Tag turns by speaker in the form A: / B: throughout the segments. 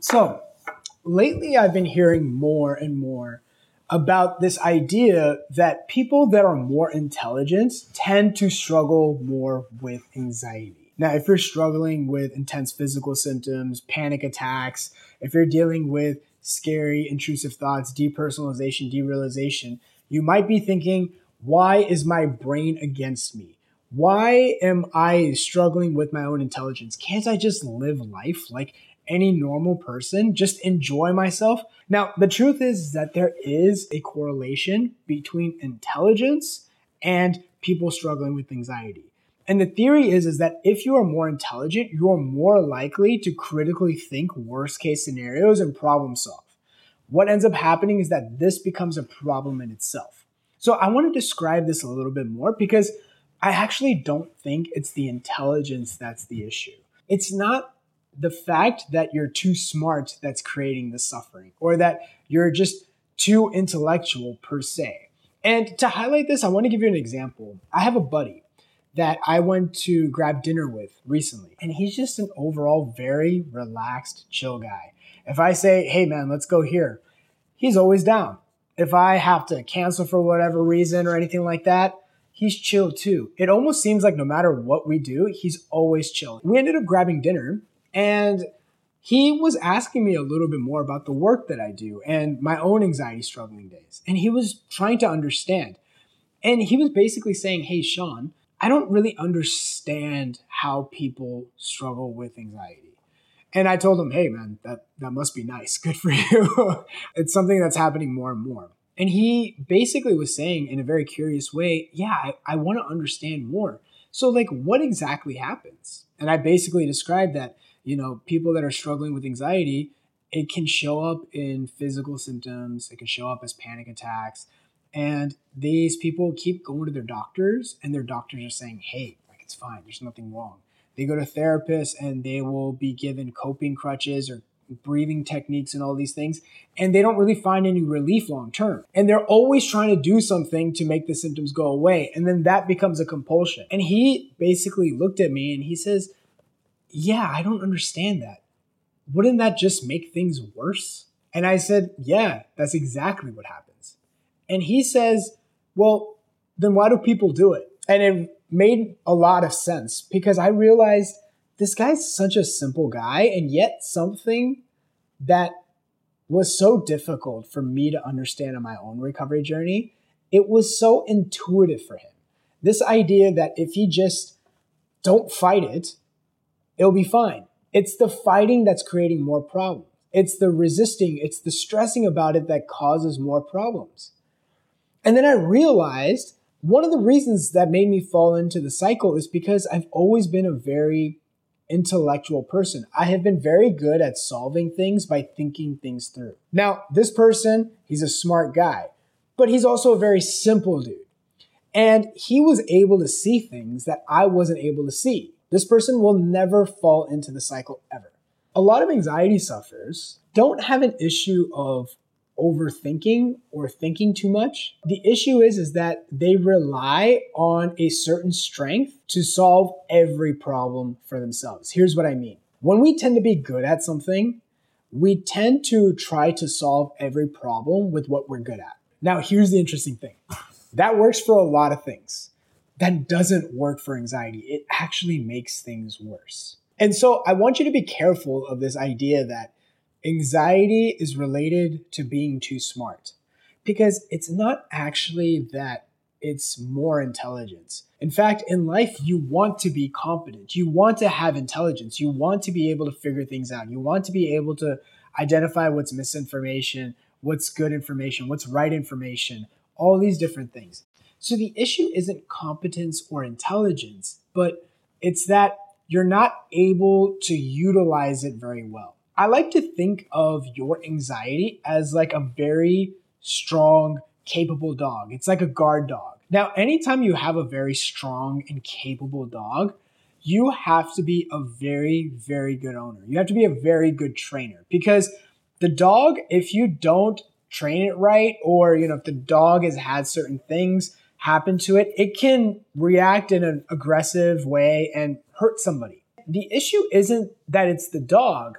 A: So lately, I've been hearing more and more about this idea that people that are more intelligent tend to struggle more with anxiety. Now, if you're struggling with intense physical symptoms, panic attacks, if you're dealing with scary, intrusive thoughts, depersonalization, derealization, you might be thinking, why is my brain against me? Why am I struggling with my own intelligence? Can't I just live life like any normal person, just enjoy myself? Now, the truth is that there is a correlation between intelligence and people struggling with anxiety. And the theory is that if you are more intelligent, you are more likely to critically think worst case scenarios and problem solve. What ends up happening is that this becomes a problem in itself. So I want to describe this a little bit more because I actually don't think it's the intelligence that's the issue. It's not the fact that you're too smart that's creating the suffering, or that you're just too intellectual per se. And to highlight this, I want to give you an example. I have a buddy that I went to grab dinner with recently, and he's just an overall very relaxed, chill guy. If I say, hey man, let's go here, he's always down. If I have to cancel for whatever reason or anything like that, he's chill too. It almost seems like no matter what we do, he's always chill. We ended up grabbing dinner, and he was asking me a little bit more about the work that I do and my own anxiety struggling days. And he was trying to understand. And he was basically saying, hey, Sean, I don't really understand how people struggle with anxiety. And I told him, hey, man, that must be nice. Good for you. It's something that's happening more and more. And he basically was saying in a very curious way, yeah, I want to understand more. So like, what exactly happens? And I basically described that, people that are struggling with anxiety, it can show up in physical symptoms. It can show up as panic attacks. And these people keep going to their doctors, and their doctors are saying, hey, like, it's fine. There's nothing wrong. They go to therapists and they will be given coping crutches or breathing techniques and all these things, and they don't really find any relief long term. And they're always trying to do something to make the symptoms go away. And then that becomes a compulsion. And he basically looked at me and he says, yeah, I don't understand that. Wouldn't that just make things worse? And I said, yeah, that's exactly what happens. And he says, well, then why do people do it? And it made a lot of sense because I realized this guy's such a simple guy, and yet something that was so difficult for me to understand in my own recovery journey, it was so intuitive for him. This idea that if he just don't fight it, it'll be fine. It's the fighting that's creating more problems. It's the resisting, it's the stressing about it that causes more problems. And then I realized one of the reasons that made me fall into the cycle is because I've always been a very intellectual person. I have been very good at solving things by thinking things through. Now, this person, he's a smart guy, but he's also a very simple dude. And he was able to see things that I wasn't able to see. This person will never fall into the cycle ever. A lot of anxiety sufferers don't have an issue of overthinking or thinking too much. The issue is that they rely on a certain strength to solve every problem for themselves. Here's what I mean. When we tend to be good at something, we tend to try to solve every problem with what we're good at. Now, here's the interesting thing. That works for a lot of things. That doesn't work for anxiety. It actually makes things worse. And so I want you to be careful of this idea that anxiety is related to being too smart, because it's not actually that it's more intelligence. In fact, in life, you want to be competent. You want to have intelligence. You want to be able to figure things out. You want to be able to identify what's misinformation, what's good information, what's right information, all these different things. So the issue isn't competence or intelligence, but it's that you're not able to utilize it very well. I like to think of your anxiety as like a very strong, capable dog. It's like a guard dog. Now, anytime you have a very strong and capable dog, you have to be a very, very good owner. You have to be a very good trainer, because the dog, if you don't train it right, or if the dog has had certain things happen to it, it can react in an aggressive way and hurt somebody. The issue isn't that it's the dog.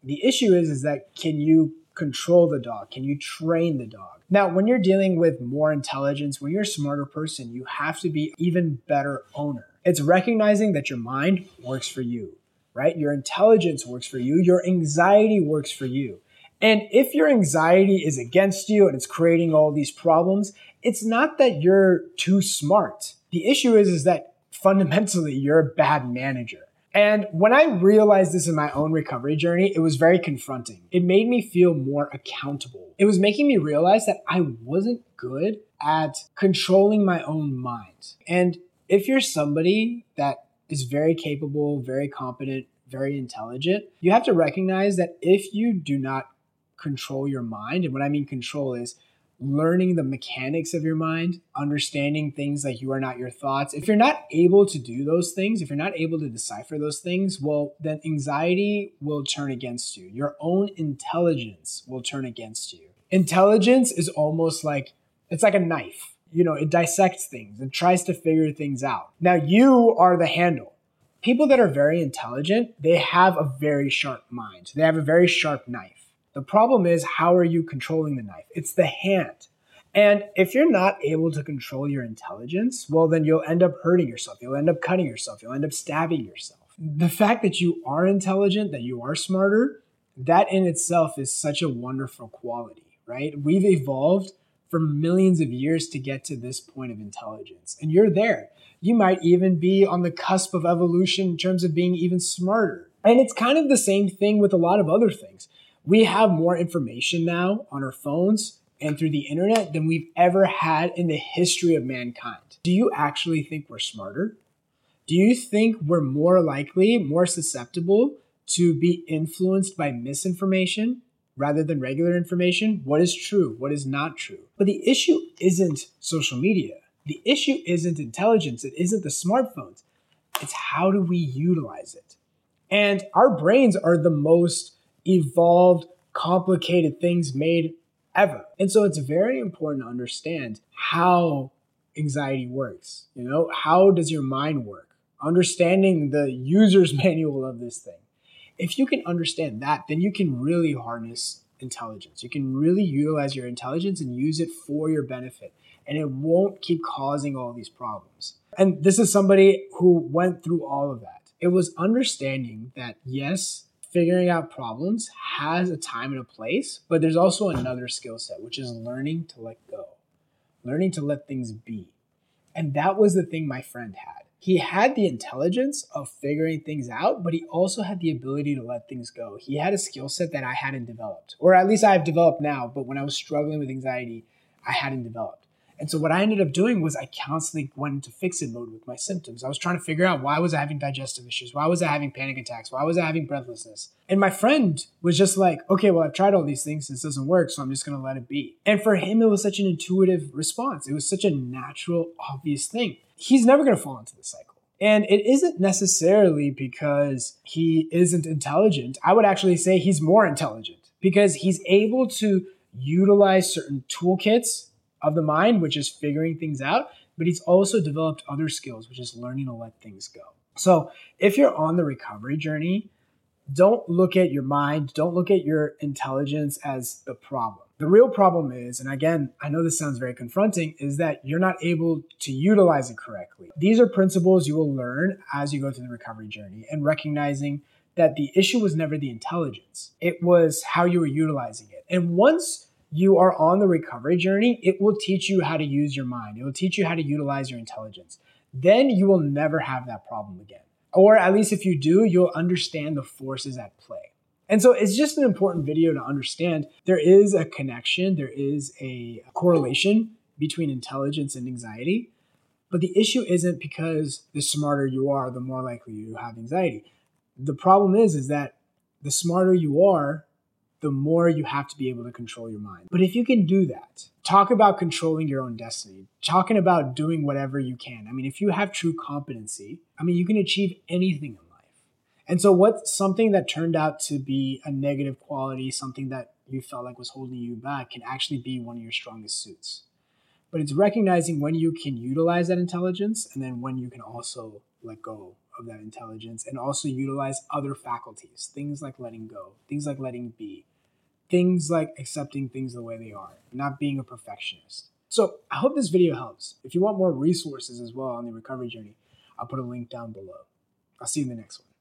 A: The issue is that can you control the dog? Can you train the dog? Now, when you're dealing with more intelligence, when you're a smarter person, you have to be even better owner. It's recognizing that your mind works for you, right? Your intelligence works for you. Your anxiety works for you. And if your anxiety is against you and it's creating all these problems, it's not that you're too smart. The issue is that fundamentally you're a bad manager. And when I realized this in my own recovery journey, it was very confronting. It made me feel more accountable. It was making me realize that I wasn't good at controlling my own mind. And if you're somebody that is very capable, very competent, very intelligent, you have to recognize that if you do not control your mind, and what I mean control is learning the mechanics of your mind, understanding things like you are not your thoughts. If you're not able to do those things, if you're not able to decipher those things, well, then anxiety will turn against you. Your own intelligence will turn against you. Intelligence is almost like, it's like a knife. It dissects things and tries to figure things out. Now you are the handle. People that are very intelligent, they have a very sharp mind. They have a very sharp knife. The problem is, how are you controlling the knife? It's the hand. And if you're not able to control your intelligence, well, then you'll end up hurting yourself. You'll end up cutting yourself. You'll end up stabbing yourself. The fact that you are intelligent, that you are smarter, that in itself is such a wonderful quality, right? We've evolved for millions of years to get to this point of intelligence. And you're there. You might even be on the cusp of evolution in terms of being even smarter. And it's kind of the same thing with a lot of other things. We have more information now on our phones and through the internet than we've ever had in the history of mankind. Do you actually think we're smarter? Do you think we're more likely, more susceptible to be influenced by misinformation rather than regular information? What is true? What is not true? But the issue isn't social media. The issue isn't intelligence. It isn't the smartphones. It's how do we utilize it? And our brains are the most evolved, complicated things made ever. And so it's very important to understand how anxiety works. How does your mind work? Understanding the user's manual of this thing. If you can understand that, then you can really harness intelligence. You can really utilize your intelligence and use it for your benefit. And it won't keep causing all these problems. And this is somebody who went through all of that. It was understanding that, yes, figuring out problems has a time and a place, but there's also another skill set, which is learning to let go, learning to let things be. And that was the thing my friend had. He had the intelligence of figuring things out, but he also had the ability to let things go. He had a skill set that I hadn't developed, or at least I've developed now, but when I was struggling with anxiety, I hadn't developed. And so what I ended up doing was I constantly went into fix-it mode with my symptoms. I was trying to figure out, why was I having digestive issues? Why was I having panic attacks? Why was I having breathlessness? And my friend was just like, okay, well, I've tried all these things. This doesn't work, so I'm just going to let it be. And for him, it was such an intuitive response. It was such a natural, obvious thing. He's never going to fall into the cycle. And it isn't necessarily because he isn't intelligent. I would actually say he's more intelligent because he's able to utilize certain toolkits of the mind, which is figuring things out, but he's also developed other skills, which is learning to let things go. So if you're on the recovery journey, don't look at your mind, don't look at your intelligence as the problem. The real problem is, and again, I know this sounds very confronting, is that you're not able to utilize it correctly. These are principles you will learn as you go through the recovery journey, and recognizing that the issue was never the intelligence. It was how you were utilizing it. And once you are on the recovery journey, it will teach you how to use your mind. It will teach you how to utilize your intelligence. Then you will never have that problem again. Or at least if you do, you'll understand the forces at play. And so it's just an important video to understand there is a connection, there is a correlation between intelligence and anxiety. But the issue isn't because the smarter you are, the more likely you have anxiety. The problem is that the smarter you are, the more you have to be able to control your mind. But if you can do that, talk about controlling your own destiny, talking about doing whatever you can. I mean, if you have true competency, you can achieve anything in life. And so what's something that turned out to be a negative quality, something that you felt like was holding you back, can actually be one of your strongest suits. But it's recognizing when you can utilize that intelligence and then when you can also let go of that intelligence and also utilize other faculties, things like letting go, things like letting be, things like accepting things the way they are, not being a perfectionist. So I hope this video helps. If you want more resources as well on the recovery journey, I'll put a link down below. I'll see you in the next one.